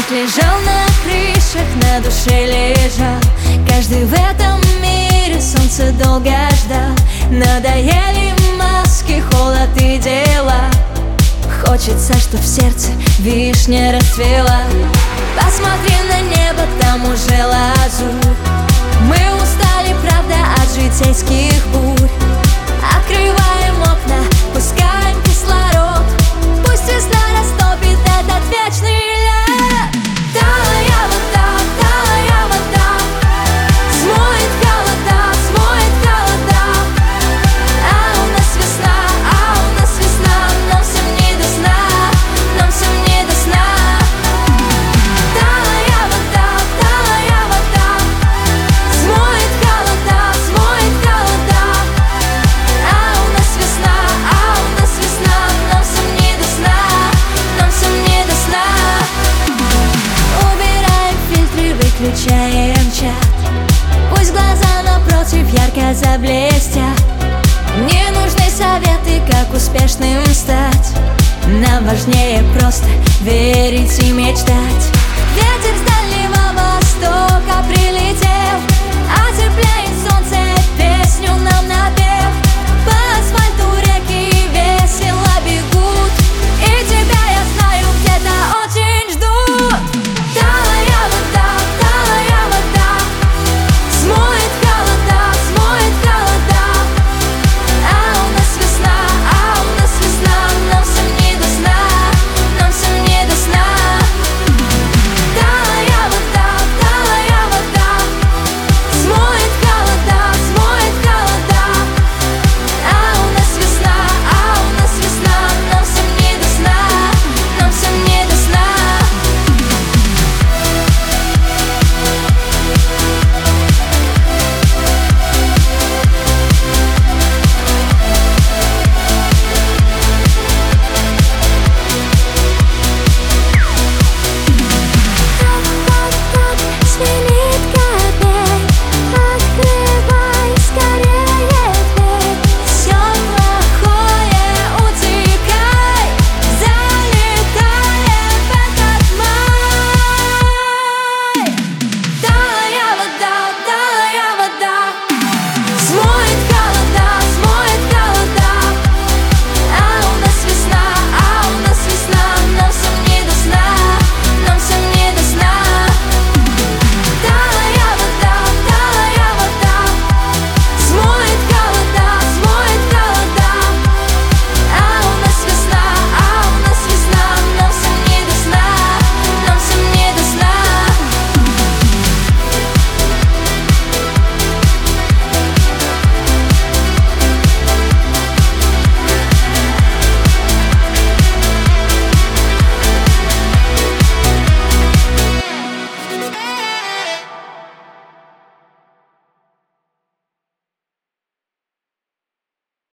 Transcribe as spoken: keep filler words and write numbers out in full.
Дождь лежал на крышах, на душе лежал. Каждый в этом мире солнце долго ждал. Надоели маски, холод и дела. Хочется, чтоб в сердце вишня расцвела. Посмотри на небо, там уже лазурь. Мы устали, правда, от житейских бурь. Открываем окна, пускаем кислород. Пусть весна растопит этот вечный лед. Талая вода, талая вода смоет холода, смоет холода. А у нас весна, а у нас весна. Нам всем не до сна, нам всем не до сна. Талая вода, талая вода смоет холода, смоет холода. А у нас весна, а у нас весна. Нам всем не до сна, нам всем не до сна. Убираем фильтры, выключаем чат. Пусть глаза напротив ярко заблестят. Не нужны советы, как успешным стать. Нам важнее просто верить и мечтать. Ветер с Дальнего Востока прилетел.